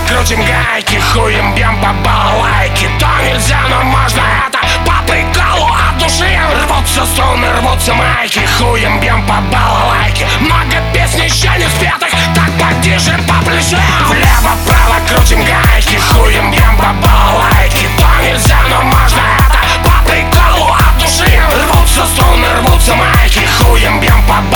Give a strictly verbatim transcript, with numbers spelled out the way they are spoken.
крутим гайки, хуем бьем по балалайке. То нельзя, но можно это по приколу от души. Рвутся струны, рвутся майки, хуем бьем по балалайке. Много песен еще не спетых, так поди же по плечам. Влево-право крутим гайки, хуем бьем по балалайке. То нельзя, но можно это по приколу от души. Рвутся струны, рвутся майки, хуем бьем по балалайке.